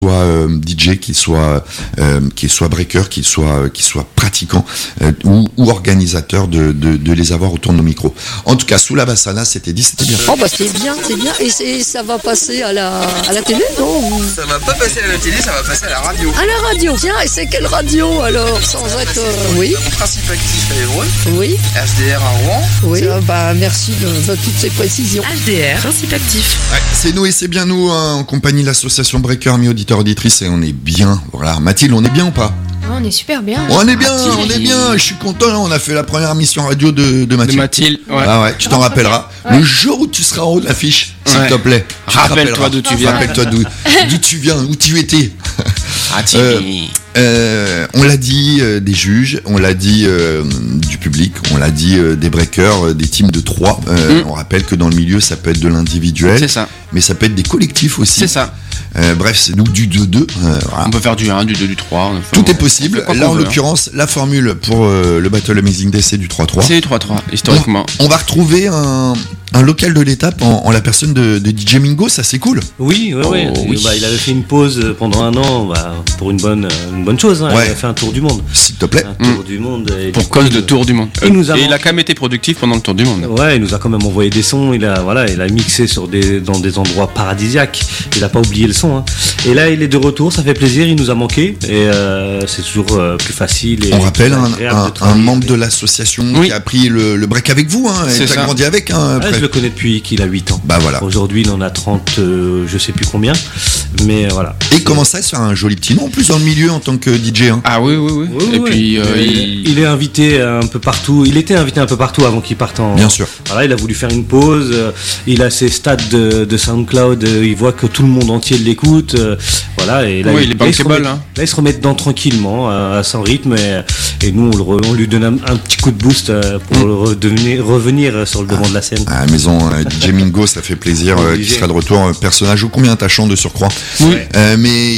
soit DJ, qu'il soit breaker, qu'il soit pratiquant ou organisateur, de les avoir autour de nos micros. En tout cas, sous la Bassana, c'était bien. Oh bah c'est bien. Et ça va passer à la télé, non? Ça va pas passer à la télé, ça va passer à la radio. À la radio, tiens, et c'est quelle radio alors? Sans être... oui. Principe actif à Évreux. Oui. HDR à Rouen. Oui. Bah merci de toutes ces précisions. HDR, principe actif. Ouais, c'est nous et c'est bien nous, hein, en compagnie de l'association Breaker, amis auditeurs, auditrices, et on est bien. Voilà, Mathilde, on est bien ou pas? On est super bien. On est bien, je suis content, hein, on a fait la première mission radio de Mathilde. De Mathilde, ouais. Ah ouais, tu t'en rappelleras. Ouais. Le jour où tu seras en haut de l'affiche, s'il te plaît. Tu te Rappelle-toi d'où tu viens. Rappelle-toi d'où tu viens, où tu étais. On l'a dit des juges, on l'a dit du public, on l'a dit des breakers, des teams de 3. On rappelle que dans le milieu, ça peut être de l'individuel. C'est ça. Mais ça peut être des collectifs aussi. C'est ça. Bref, c'est donc du 2-2. Voilà. On peut faire du 1, du 2, du 3. Tout est possible. Là, en l'occurrence, la formule pour le Battle Amazing Day, c'est du 3-3. C'est du 3-3, historiquement. On va retrouver un local de l'étape en la personne de DJ Mingo, ça c'est cool. Oui. Oui. Bah, il avait fait une pause pendant un an pour une bonne chose. Hein. Ouais. Il a fait un tour du monde. S'il te plaît. Un tour du monde. Et Pour cause de tour du monde. Il nous a Et il a quand même été productif pendant le tour du monde. Ouais, il nous a quand même envoyé des sons. Il a mixé dans des endroits paradisiaques. Il a pas oublié le son. Hein. Et là, il est de retour. Ça fait plaisir. Il nous a manqué. Et c'est toujours plus facile. Et On rappelle un membre de avec. l'association Oui. qui a pris le break avec vous, hein, et C'est qui a ça. grandi avec. Hein, Je le connais depuis qu'il a 8 ans. Bah voilà. Aujourd'hui, il en a 30, je sais plus combien. Mais voilà. Et comment ça, c'est un joli petit nom en plus dans le milieu en tant que DJ. Hein. Ah oui. Et puis, il est invité un peu partout. Il était invité un peu partout avant qu'il parte en. Bien sûr. Voilà, il a voulu faire une pause. Il a ses stats de SoundCloud. Il voit que tout le monde entier l'écoute. Voilà. Et là, Oui, il est bankable, hein. Là, il se remet dedans tranquillement, à son rythme. Et nous, on lui donne un petit coup de boost pour revenir sur le devant de la scène. À la maison, DJ Mingo, ça fait plaisir qu'il sera de retour. Personnage ô combien attachant de surcroît. Oui. Mais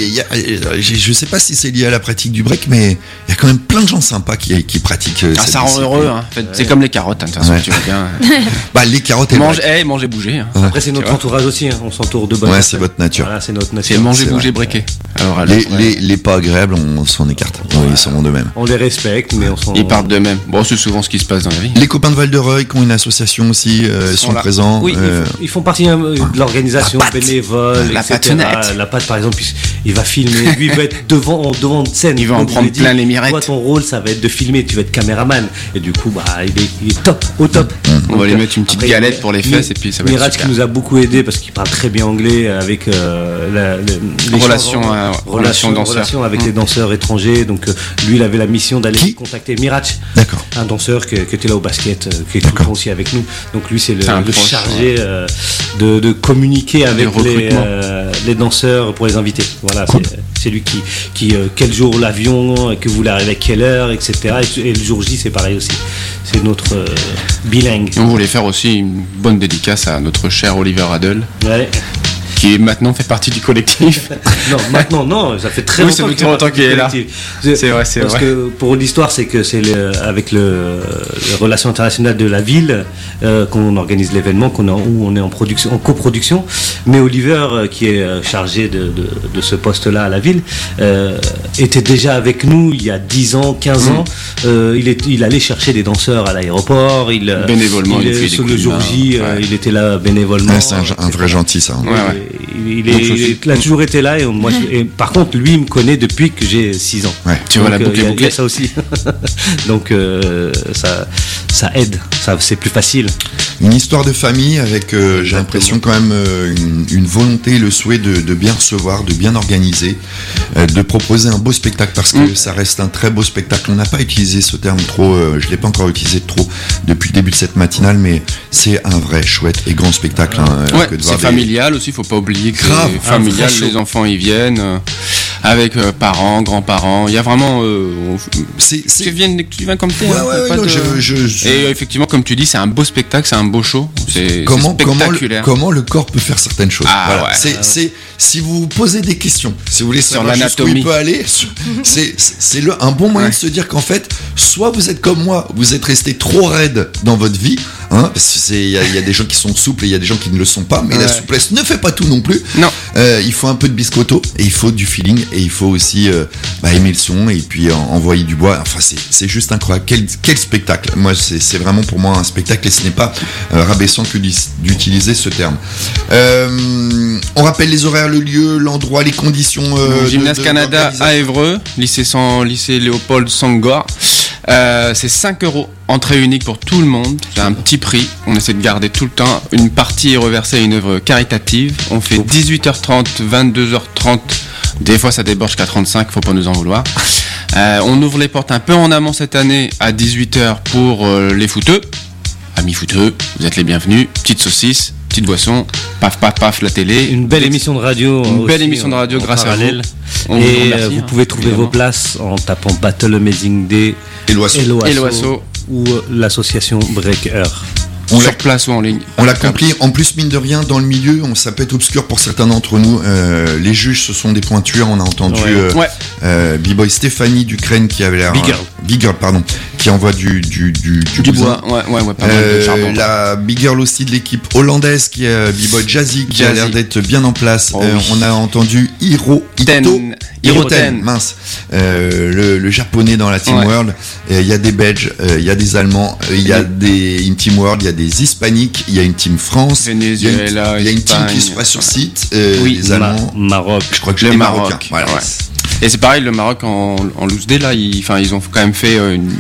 je sais pas si c'est lié à la pratique du break, mais il y a quand même plein de gens sympas qui pratiquent. Ah, cette ça rend discipline. heureux. Hein. En fait, c'est comme les carottes, hein, de toute façon, Ouais. tu vois bien. Bah, les carottes et le break. Manger, bouger. Hein. Après, c'est notre entourage aussi. Hein. On s'entoure de bonnes Ouais, personnes. c'est votre nature. Voilà, c'est notre C'est nature. manger, c'est bouger, vrai. breaker. Alors, Les pas agréables, on s'en écarte. Ouais, ils seront de même. On les respecte, mais on s'en. ils partent d'eux-mêmes. Bon, c'est souvent ce qui se passe dans la vie. Les copains de Val-de-Reuil qui ont une association aussi sont là. présents. Oui, ils font partie de l'organisation bénévole, La etc. patinette. La patte, par exemple, il va filmer. Lui, il va être devant de scène. Il va en Donc, je prendre lui ai dit, plein les mirettes. Toi, ton rôle, ça va être de filmer. Tu vas être caméraman. Et du coup, bah, il est top, au top. On va lui mettre une petite Après, galette pour les fesses et puis ça va être Mirage super. qui nous a beaucoup aidé parce qu'il parle très bien anglais avec les Relation relations avec les danseurs étrangers. Donc, lui, il avait la mission d'aller Qui contacter Mirage. D'accord. Un danseur qui était là au basket, qui est tout le temps aussi avec nous. Donc lui, c'est le proche, chargé de communiquer avec recrutement. les danseurs pour les inviter. Voilà, c'est lui qui quel jour l'avion, que vous voulez arriver à quelle heure, etc. Et le jour J, c'est pareil aussi. C'est notre bilingue. Et on voulait faire aussi une bonne dédicace à notre cher Oliver Adel, Ouais. qui maintenant fait partie du collectif. Non, maintenant, non, ça fait très Oui, longtemps ça fait qu'il très longtemps qu'il est là. collectif. C'est vrai. Parce que pour l'histoire, c'est que c'est avec les relations internationales de la ville qu'on organise l'événement, où on est en coproduction. Mais Oliver, qui est chargé de ce poste-là à la ville, était déjà avec nous il y a 10 ans, 15 ans. Il allait chercher des danseurs à l'aéroport. Bénévolement, il fait des sur coups le de jour main. J, Ouais. il était là bénévolement. Ouais, c'est un vrai gentil, ça. Ouais, ouais. Il a toujours été là et par contre lui il me connaît depuis que j'ai 6 ans. Ouais. Tu vois la Donc, boucle il y a bouclée. ça aussi. Donc ça aide, c'est plus facile. Une histoire de famille avec, j'ai l'impression quand même, une volonté, le souhait de bien recevoir, de bien organiser, de proposer un beau spectacle parce que ça reste un très beau spectacle. On n'a pas utilisé ce terme trop, je l'ai pas encore utilisé trop depuis le début de cette matinale, mais c'est un vrai chouette et grand spectacle. Hein, Ouais, que de voir c'est familial aussi, faut pas oublier que Grave. c'est familial, franchement. les enfants y viennent, avec parents, grands-parents, il y a vraiment... Tu viens comme t'es. Ouais, hein, ouais, pas non, de- Et effectivement, comme tu dis, c'est un beau spectacle, c'est un beau show, c'est comment spectaculaire. le corps peut faire certaines choses. Ah, Voilà. ouais. C'est si vous vous posez des questions, si vous voulez Sur savoir jusqu'où il l'anatomie. peut aller, c'est un bon moyen de se dire qu'en fait, soit vous êtes comme moi, vous êtes resté trop raide dans votre vie, Hein, parce que il y a des gens qui sont souples et il y a des gens qui ne le sont pas, mais la souplesse ne fait pas tout non plus. Non. Il faut un peu de biscotto et il faut du feeling et il faut aussi aimer le son et puis envoyer du bois. Enfin, c'est juste incroyable. Quel spectacle. Moi, c'est vraiment pour moi un spectacle et ce n'est pas rabaissant que d'utiliser ce terme. On rappelle les horaires, le lieu, l'endroit, les conditions. Gymnase Canada à Évreux, lycée Léopold Senghor. C'est 5 €, entrée unique pour tout le monde. C'est un petit prix. On essaie de garder tout le temps. Une partie est reversée à une œuvre caritative. On fait 18h30, 22h30. Des fois, ça déborde jusqu'à 35. Faut pas nous en vouloir. On ouvre les portes un peu en amont cette année à 18h pour les footeux. Amis footeux, vous êtes les bienvenus. Petite saucisse, petite boisson, paf paf paf la télé. Une belle émission de radio. Une belle émission de radio grâce à vous. Et vous pouvez trouver vos places en tapant Battle Amazing Day et l'Oiseau ou l'association Breaker. Sur place ou en ligne. On l'a compris. En plus, mine de rien, dans le milieu, ça peut être obscur pour certains d'entre nous. Les juges, ce sont des pointures. On a entendu B-Boy Stéphanie d'Ukraine qui avait l'air... Big Girl, pardon. Qui envoie du bois. Ouais, pas mal de charbon. La Big Girl aussi de l'équipe hollandaise qui est B-Boy Jazzy qui a l'air d'être bien en place. On a entendu Hiroten, mince. Le japonais dans la Team World. Il y a des Belges, il y a des Allemands, il y a une Team World, il y a des Hispaniques, il y a une Team France, Venezuela, il y a une team qui se passe sur site, les Allemands, Maroc, je crois que les Marocains. Voilà. Ouais. Et c'est pareil, le Maroc en loose day là, ils ont quand même fait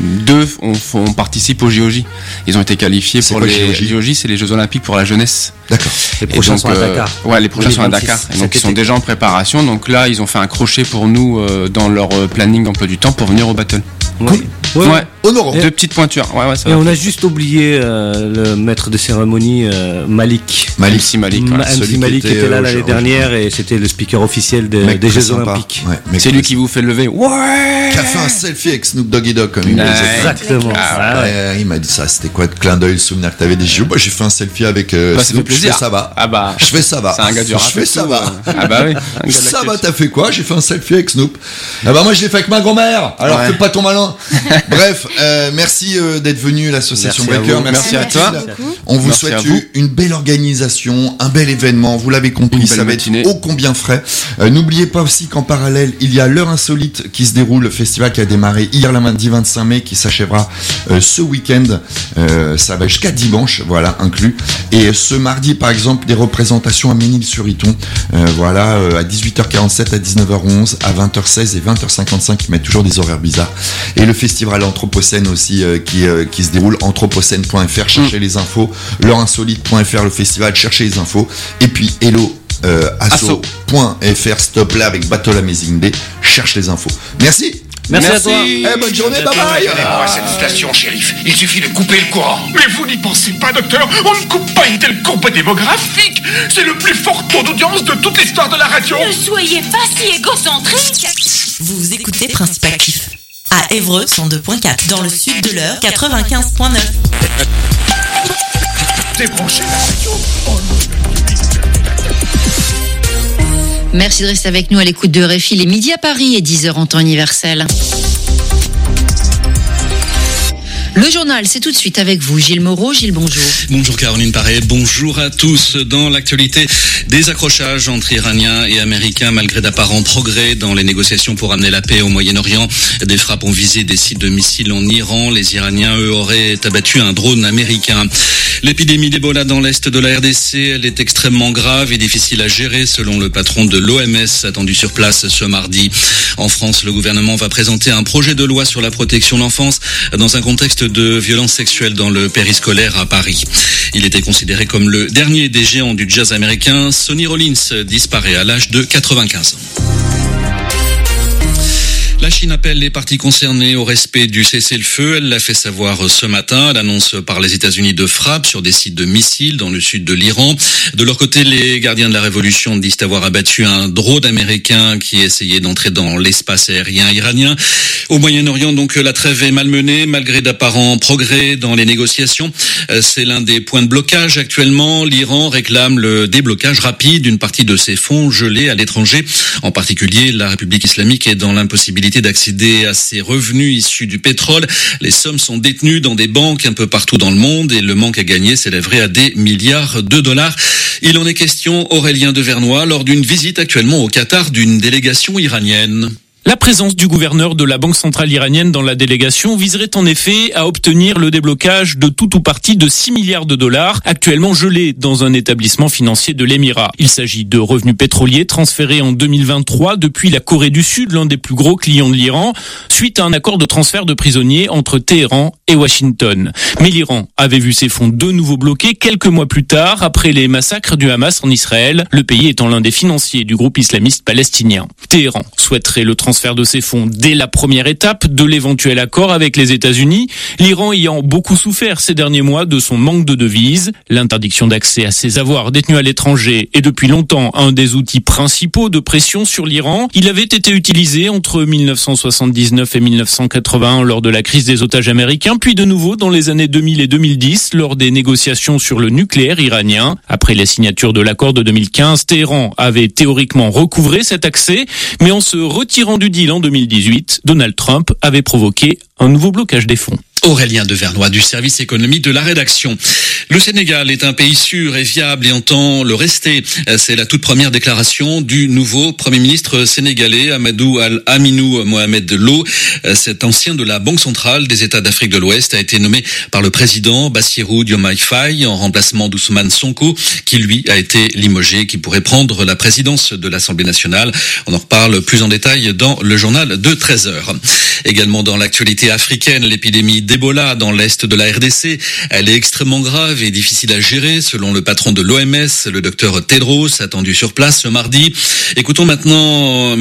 on participe aux JOJ. Ils ont été qualifiés pour les JOJ, c'est les Jeux Olympiques pour la jeunesse. D'accord. Les prochains sont à Dakar. Ouais, les prochains sont à Dakar. Et donc ils sont déjà en préparation. Donc là, ils ont fait un crochet pour nous dans leur planning emploi du temps pour venir au battle. Cool. Ouais. Honorant. Deux petites pointures. Ça et on a juste oublié le maître de cérémonie Malik. MC Malik. MC Malik qui était là l'année dernière et c'était le speaker officiel des Jeux Olympiques. Ouais, c'est lui qui vous fait lever. Ouais. Qui a fait un selfie avec Snoop Dogg et Dogg comme il disait. Exactement. Il m'a dit ça. C'était quoi de clin d'œil, le souvenir que t'avais des JO? J'ai fait un selfie avec Snoop. Je fais ça va. Ah bah. Je fais ça va. C'est un gars du rap. Je fais ça va. Ah bah oui. Ça va. T'as fait quoi? J'ai fait un selfie avec Snoop. Ah bah moi je l'ai fait avec ma grand-mère. Alors fais pas ton malin. Bref, merci d'être venu l'association Breaker. Merci à toi. On vous souhaite une belle organisation, un bel événement. Vous l'avez compris, ça va être ô combien frais. N'oubliez pas aussi qu'en parallèle, il y a l'heure insolite qui se déroule, le festival qui a démarré hier lundi 25 mai, qui s'achèvera ce week-end. Ça va jusqu'à dimanche, voilà, inclus. Et ce mardi, par exemple, des représentations à Ménil-sur-Iton. À 18h47, à 19h11, à 20h16 et 20h55, qui mettent toujours des horaires bizarres. Et le festival Anthropocène aussi qui se déroule, anthropocène.fr, cherchez les infos, l'heureinsolite.fr, le festival, cherchez les infos, et puis hello asso.fr, stop là avec Battle Amazing Day, cherche les infos. Merci à toi. Bonne journée, bye bye. Donnez-moi cette station, shérif. Il suffit de couper le courant. Mais vous n'y pensez pas, docteur. On ne coupe pas une telle courbe démographique. C'est le plus fort taux d'audience de toute l'histoire de la radio. Ne soyez pas si égocentrique. Vous écoutez Principe Actif à Évreux 102.4, dans le sud de l'Eure 95.9. Débranchez la radio. Merci de rester avec nous à l'écoute de RFI, les midis à Paris et 10h en temps universel. Le journal, c'est tout de suite avec vous, Gilles Moreau. Gilles, bonjour. Bonjour Caroline Paré, bonjour à tous. Dans l'actualité, des accrochages entre Iraniens et Américains malgré d'apparents progrès dans les négociations pour amener la paix au Moyen-Orient. Des frappes ont visé des sites de missiles en Iran. Les Iraniens, eux, auraient abattu un drone américain. L'épidémie d'Ebola dans l'est de la RDC, elle est extrêmement grave et difficile à gérer selon le patron de l'OMS attendu sur place ce mardi. En France, le gouvernement va présenter un projet de loi sur la protection de l'enfance dans un contexte de violences sexuelles dans le périscolaire à Paris. Il était considéré comme le dernier des géants du jazz américain. Sonny Rollins disparaît à l'âge de 95 ans. La Chine appelle les parties concernées au respect du cessez-le-feu. Elle l'a fait savoir ce matin. Elle annonce par les États-Unis de frappes sur des sites de missiles dans le sud de l'Iran. De leur côté, les gardiens de la révolution disent avoir abattu un drone américain qui essayait d'entrer dans l'espace aérien iranien. Au Moyen-Orient, donc, la trêve est malmenée malgré d'apparents progrès dans les négociations. C'est l'un des points de blocage actuellement. L'Iran réclame le déblocage rapide d'une partie de ses fonds gelés à l'étranger. En particulier, la République islamique est dans l'impossibilité possibilité d'accéder à ces revenus issus du pétrole. Les sommes sont détenues dans des banques un peu partout dans le monde et le manque à gagner s'élèverait à des milliards de dollars. Il en est question, Aurélien Devernois, lors d'une visite actuellement au Qatar d'une délégation iranienne. La présence du gouverneur de la Banque centrale iranienne dans la délégation viserait en effet à obtenir le déblocage de tout ou partie de 6 milliards de dollars actuellement gelés dans un établissement financier de l'Émirat. Il s'agit de revenus pétroliers transférés en 2023 depuis la Corée du Sud, l'un des plus gros clients de l'Iran, suite à un accord de transfert de prisonniers entre Téhéran et Washington. Mais l'Iran avait vu ses fonds de nouveau bloqués quelques mois plus tard après les massacres du Hamas en Israël, le pays étant l'un des financiers du groupe islamiste palestinien. Téhéran souhaiterait le transfert de ces fonds dès la première étape de l'éventuel accord avec les États-Unis, l'Iran ayant beaucoup souffert ces derniers mois de son manque de devises. L'interdiction d'accès à ses avoirs détenus à l'étranger est depuis longtemps un des outils principaux de pression sur l'Iran. Il avait été utilisé entre 1979 et 1981 lors de la crise des otages américains, puis de nouveau dans les années 2000 et 2010 lors des négociations sur le nucléaire iranien. Après la signature de l'accord de 2015, Téhéran avait théoriquement recouvré cet accès, mais en se retirant du deal en 2018, Donald Trump avait provoqué un nouveau blocage des fonds. Aurélien Devernois du service économie de la rédaction. Le Sénégal est un pays sûr et viable et entend le rester. C'est la toute première déclaration du nouveau Premier ministre sénégalais, Amadou Al-Aminou Mohamed Lo. Cet ancien de la Banque centrale des États d'Afrique de l'Ouest a été nommé par le président Bassirou Diomaye Faye en remplacement d'Ousmane Sonko, qui lui a été limogé, qui pourrait prendre la présidence de l'Assemblée nationale. On en reparle plus en détail dans le journal de 13h. Également dans l'actualité africaine, l'épidémie d'Ebola dans l'est de la RDC. Elle est extrêmement grave et difficile à gérer, selon le patron de l'OMS, le docteur Tedros, attendu sur place ce mardi. Écoutons maintenant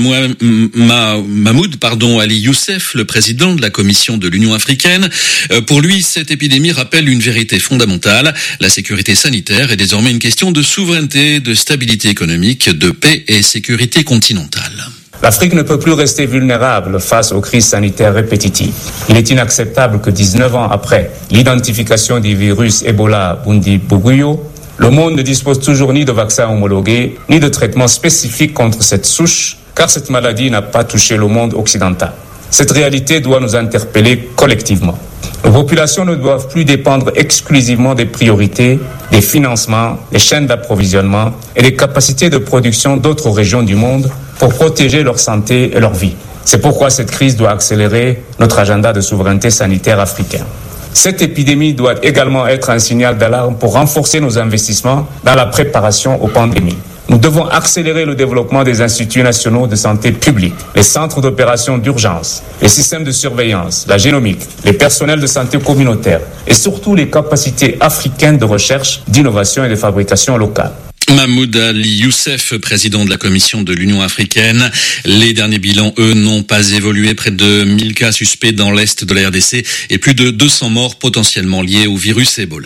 Mahmoud Ali Youssef, le président de la Commission de l'Union africaine. Pour lui, cette épidémie rappelle une vérité fondamentale. La sécurité sanitaire est désormais une question de souveraineté, de stabilité économique, de paix et sécurité continentale. L'Afrique ne peut plus rester vulnérable face aux crises sanitaires répétitives. Il est inacceptable que 19 ans après l'identification du virus Ebola Bundibugyo, le monde ne dispose toujours ni de vaccins homologués, ni de traitements spécifiques contre cette souche, car cette maladie n'a pas touché le monde occidental. Cette réalité doit nous interpeller collectivement. Nos populations ne doivent plus dépendre exclusivement des priorités, des financements, des chaînes d'approvisionnement et des capacités de production d'autres régions du monde pour protéger leur santé et leur vie. C'est pourquoi cette crise doit accélérer notre agenda de souveraineté sanitaire africain. Cette épidémie doit également être un signal d'alarme pour renforcer nos investissements dans la préparation aux pandémies. Nous devons accélérer le développement des instituts nationaux de santé publique, les centres d'opération d'urgence, les systèmes de surveillance, la génomique, les personnels de santé communautaire et surtout les capacités africaines de recherche, d'innovation et de fabrication locale. Mahmoud Ali Youssef, président de la Commission de l'Union africaine. Les derniers bilans, eux, n'ont pas évolué. Près de 1000 cas suspects dans l'est de la RDC et plus de 200 morts potentiellement liés au virus Ebola.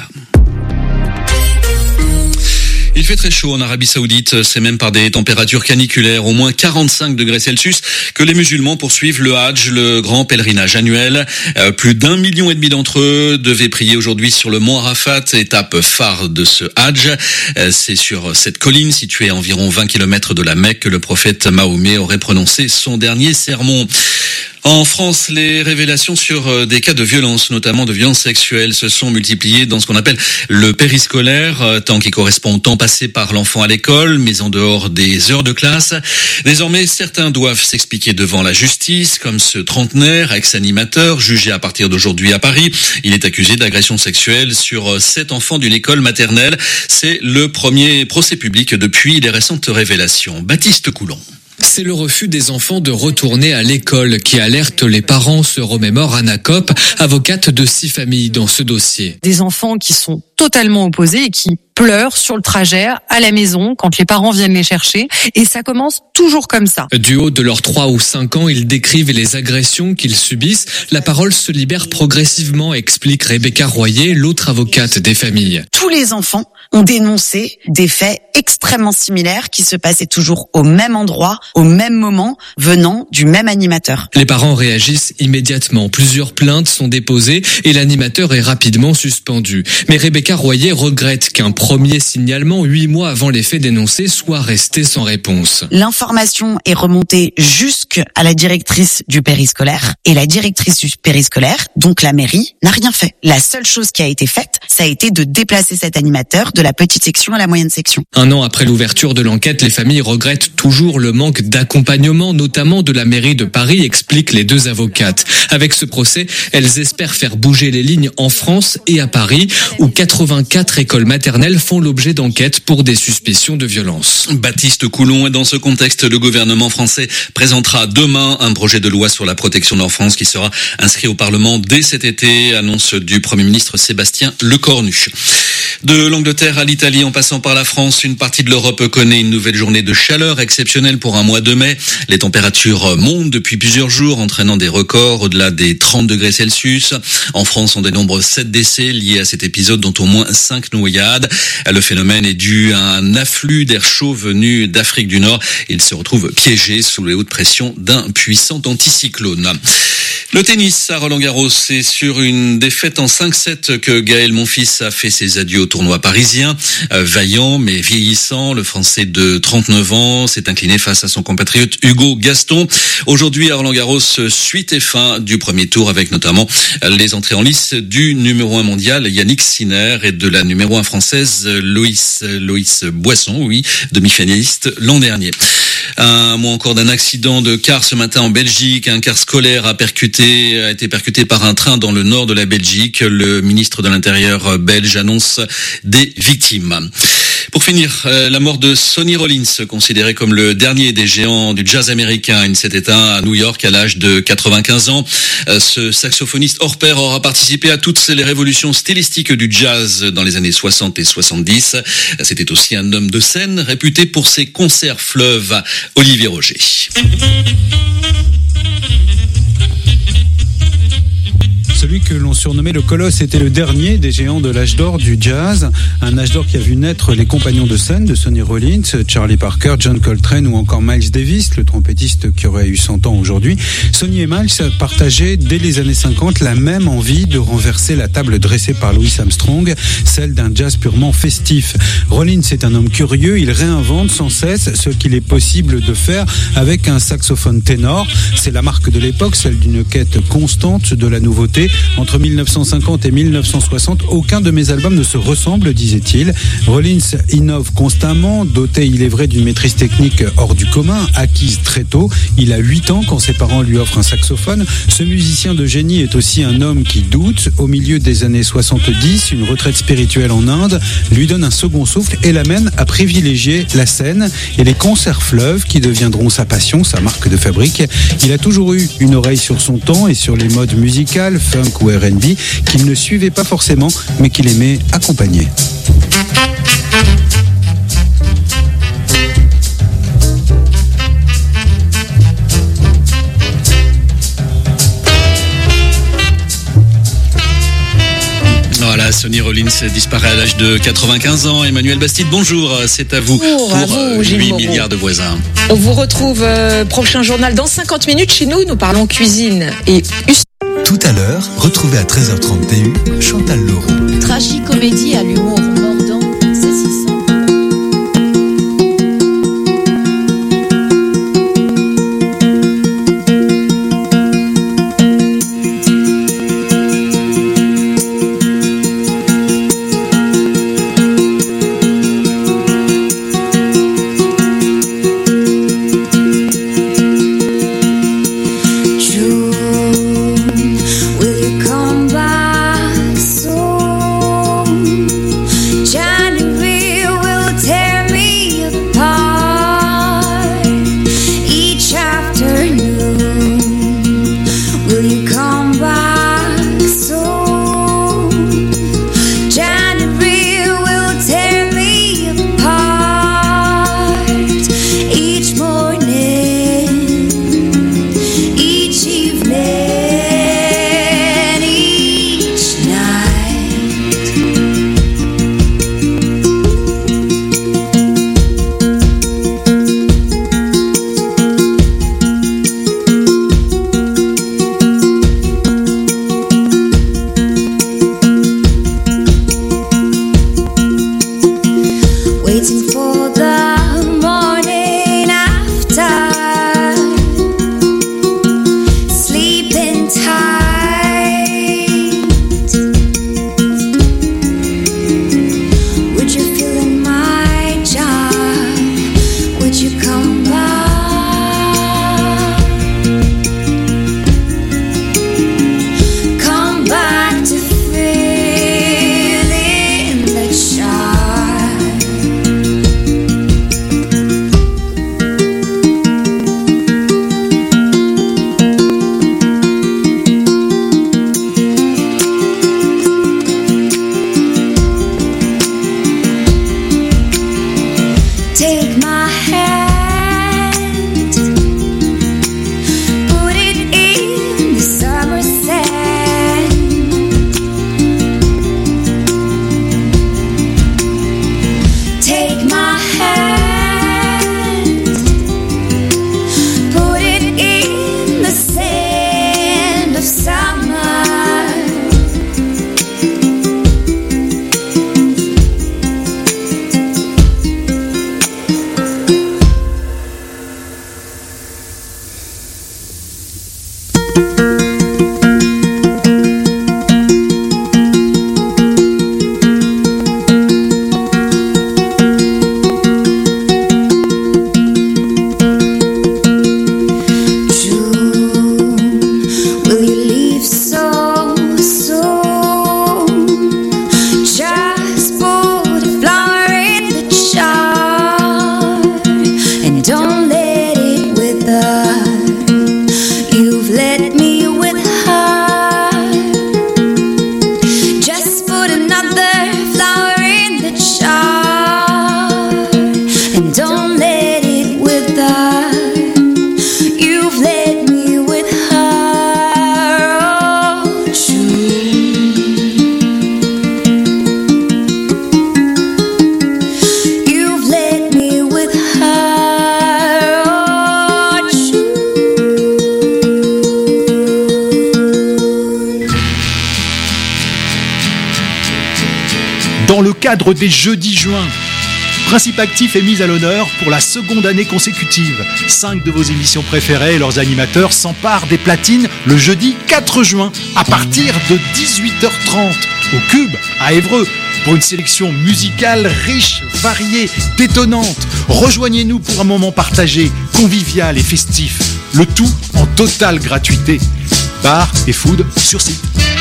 Il fait très chaud en Arabie Saoudite, c'est même par des températures caniculaires, au moins 45 degrés Celsius, que les musulmans poursuivent le Hajj, le grand pèlerinage annuel. Plus d'1,5 million d'entre eux devaient prier aujourd'hui sur le mont Arafat, étape phare de ce Hajj. C'est sur cette colline située à environ 20 km de la Mecque que le prophète Mahomet aurait prononcé son dernier sermon. En France, les révélations sur des cas de violence, notamment de violence sexuelle, se sont multipliées dans ce qu'on appelle le périscolaire, temps qui correspond au temps passé par l'enfant à l'école, mais en dehors des heures de classe. Désormais, certains doivent s'expliquer devant la justice, comme ce trentenaire, ex-animateur, jugé à partir d'aujourd'hui à Paris. Il est accusé d'agression sexuelle sur 7 enfants d'une école maternelle. C'est le premier procès public depuis les récentes révélations. Baptiste Coulon. C'est le refus des enfants de retourner à l'école qui alerte les parents, se remémore Anna Kopp, avocate de 6 familles dans ce dossier. Des enfants qui sont totalement opposés et qui pleurent sur le trajet à la maison quand les parents viennent les chercher, et ça commence toujours comme ça. Du haut de leurs 3 ou 5 ans, ils décrivent les agressions qu'ils subissent. La parole se libère progressivement, explique Rebecca Royer, l'autre avocate des familles. Tous les enfants ont dénoncé des faits extrêmement similaires qui se passaient toujours au même endroit, au même moment, venant du même animateur. Les parents réagissent immédiatement. Plusieurs plaintes sont déposées et l'animateur est rapidement suspendu. Mais Rebecca Royer regrette qu'un premier signalement 8 mois avant les faits dénoncés soit resté sans réponse. L'information est remontée jusqu'à la directrice du périscolaire et la directrice du périscolaire, donc la mairie, n'a rien fait. La seule chose qui a été faite, ça a été de déplacer cet animateur de la petite section à la moyenne section. 1 an après l'ouverture de l'enquête, les familles regrettent toujours le manque d'accompagnement, notamment de la mairie de Paris, expliquent les 2 avocates. Avec ce procès, elles espèrent faire bouger les lignes en France et à Paris, où 84 écoles maternelles font l'objet d'enquêtes pour des suspicions de violence. Baptiste Coulon, et dans ce contexte, le gouvernement français présentera demain un projet de loi sur la protection de l'enfance qui sera inscrit au Parlement dès cet été, annonce du Premier ministre Sébastien Lecornu. De l'Angleterre à l'Italie, en passant par la France, une partie de l'Europe connaît une nouvelle journée de chaleur exceptionnelle pour un mois de mai. Les températures montent depuis plusieurs jours, entraînant des records au-delà des 30 degrés Celsius. En France, on dénombre 7 décès liés à cet épisode, dont au moins 5 noyades. Le phénomène est dû à un afflux d'air chaud venu d'Afrique du Nord. Il se retrouve piégé sous les hautes pressions d'un puissant anticyclone. Le tennis à Roland-Garros, c'est sur une défaite en 5-7 que Gaël Monfils a fait ses adieux au tournoi parisien. Vaillant mais vieillissant, le Français de 39 ans s'est incliné face à son compatriote Hugo Gaston. Aujourd'hui à Roland-Garros, suite et fin du premier tour avec notamment les entrées en lice du numéro 1 mondial Yannick Sinner et de la numéro 1 française Loïs Boisson, oui, demi-finaliste l'an dernier. Un mot encore d'un accident de car ce matin en Belgique. Un car scolaire a été percuté par un train dans le nord de la Belgique. Le ministre de l'Intérieur belge annonce des victimes. Pour finir, la mort de Sonny Rollins, considéré comme le dernier des géants du jazz américain. Il s'est éteint à New York à l'âge de 95 ans. Ce saxophoniste hors pair aura participé à toutes les révolutions stylistiques du jazz dans les années 60 et 70. C'était aussi un homme de scène réputé pour ses concerts fleuves. Olivier Roger. Celui que l'on surnommait le Colosse était le dernier des géants de l'âge d'or du jazz. Un âge d'or qui a vu naître les compagnons de scène de Sonny Rollins, Charlie Parker, John Coltrane ou encore Miles Davis, le trompettiste qui aurait eu 100 ans aujourd'hui. Sonny et Miles partageaient dès les années 50 la même envie de renverser la table dressée par Louis Armstrong, celle d'un jazz purement festif. Rollins est un homme curieux, il réinvente sans cesse ce qu'il est possible de faire avec un saxophone ténor. C'est la marque de l'époque, celle d'une quête constante de la nouveauté. Entre 1950 et 1960, aucun de mes albums ne se ressemble, disait-il. Rollins innove constamment, doté, il est vrai, d'une maîtrise technique hors du commun, acquise très tôt. Il a 8 ans quand ses parents lui offrent un saxophone. Ce musicien de génie est aussi un homme qui doute. Au milieu des années 70, une retraite spirituelle en Inde lui donne un second souffle et l'amène à privilégier la scène et les concerts fleuves qui deviendront sa passion, sa marque de fabrique. Il a toujours eu une oreille sur son temps et sur les modes musicales, funk ou R&B, qu'il ne suivait pas forcément, mais qu'il aimait accompagner. Voilà, Sonny Rollins disparaît à l'âge de 95 ans. Emmanuel Bastide, bonjour, c'est à vous pour 8 milliards de voisins. On vous retrouve prochain journal dans 50 minutes chez nous. Nous parlons cuisine et tout à l'heure, retrouvez à 13h30 TU Chantal Leroux. Tragicomédie à l'humour mordant, c'est si simple. cadre des jeudis juin. Principe Actif est mise à l'honneur pour la seconde année consécutive. 5 de vos émissions préférées et leurs animateurs s'emparent des platines le jeudi 4 juin à partir de 18h30 au Cube à Évreux pour une sélection musicale riche, variée, détonnante. Rejoignez-nous pour un moment partagé, convivial et festif. Le tout en totale gratuité. Bar et food sur site.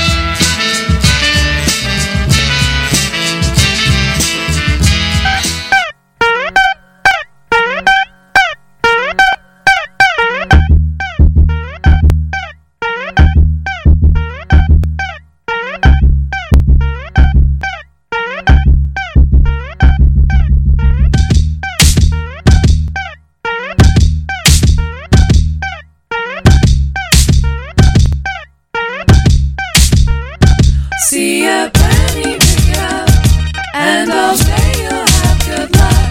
See a penny pick up, and I'll say you'll have good luck.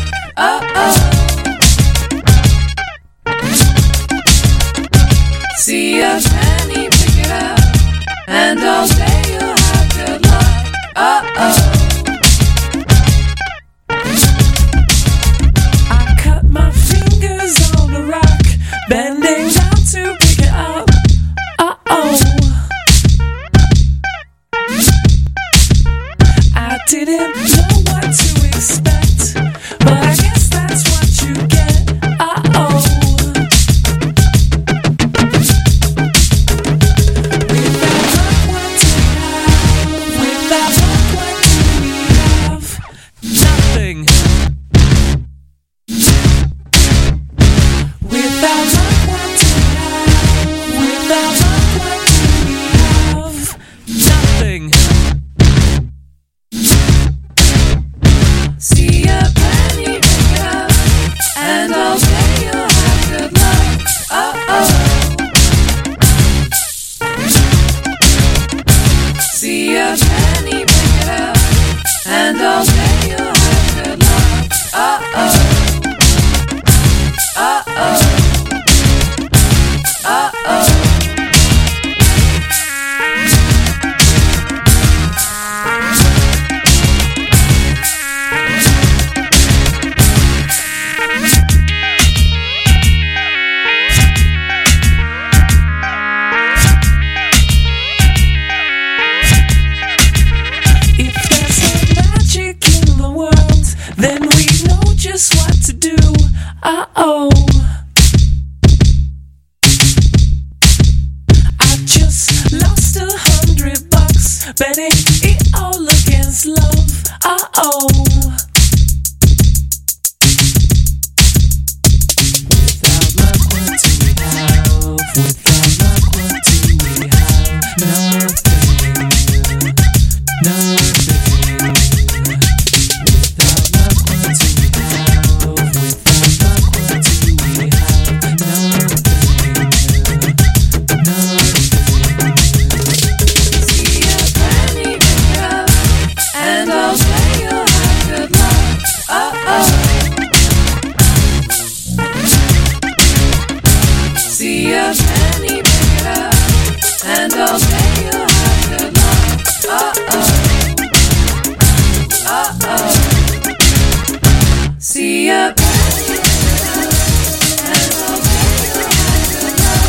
See a penny pick it up, and I'll say you'll have good luck. I cut my fingers on the rock, bending down to pick it up. I didn't know what to expect, but I guess that's what you get. Without luck, what do we have? Nothing. Without luck, what do we have? Without luck, what do we have? Nothing. See a penny pick up, and I'll say you'll have good luck. See a penny pick up, and I'll say you'll have good luck. Then we know just what to do. I just lost $100 betting it all against love. Without luck, what do we have? Without luck, what do we have? Nothing. See a penny pick it up, and I'll say you'll have good luck. See a penny pick it up, and I'll say you'll have good luck.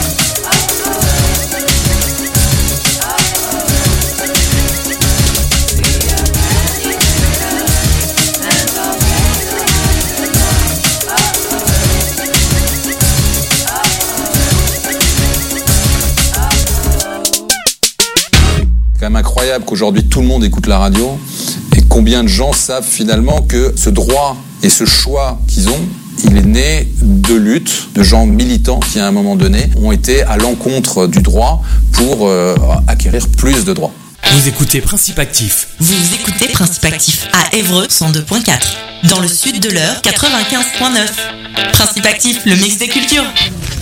See a penny pick it up, and I'll say you'll have good luck. C'est quand même incroyable qu'aujourd'hui tout le monde écoute la radio et combien de gens savent finalement que ce droit et ce choix qu'ils ont, il est né de luttes, de gens militants qui à un moment donné ont été à l'encontre du droit pour acquérir plus de droits. Vous écoutez Principe Actif. Vous écoutez Principe Actif à Évreux 102.4. Dans le sud de l'Eure 95.9. Principe Actif, le mix des cultures.